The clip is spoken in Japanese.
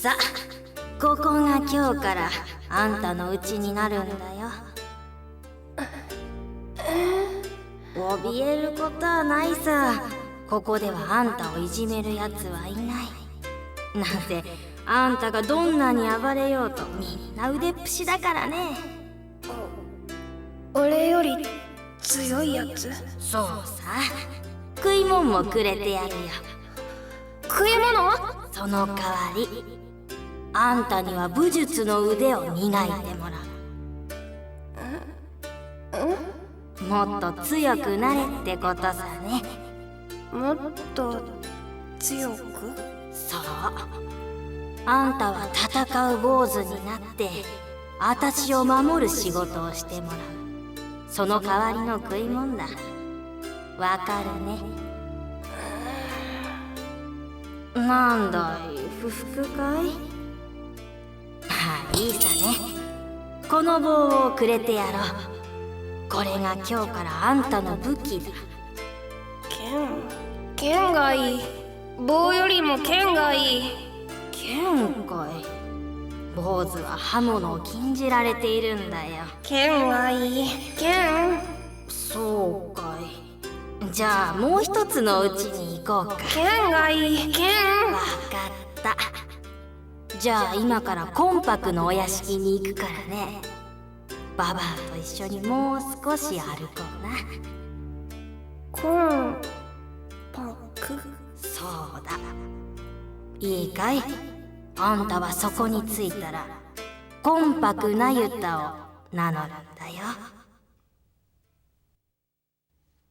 さ、ここが今日からあんたの家になるんだよ。怯えることはないさ。ここではあんたをいじめるやつはいない。なぜあんたがどんなに暴れようとみんな腕っぷしだからね。 俺より強いやつ？ そうさ、食い物もくれてやるよ。 食い物？ その代わりあんたには武術の腕を磨いてもらう。もっと強くなれってことさね。 もっと強く？ そう、あんたは戦う坊主になってあたしを守る仕事をしてもらう。その代わりの食い物だ。わかるね？なんだい、不服かい？まあいいさね。この棒をくれてやろう。これが今日からあんたの武器だ。 剣がいい。棒よりも剣がいい。 剣かい。坊主は刃物を禁じられているんだよ。 剣がいい。剣？ そうかい。じゃあもう一つのうちに行こうか。 剣がいい。剣？ わかった。じゃあ今からコンパクのお屋敷に行くからね。ババアと一緒にもう少し歩こうな。 コンパク？ そうだ。いいかい？あんたはそこに着いたらコンパクなユタを名乗るんだよ。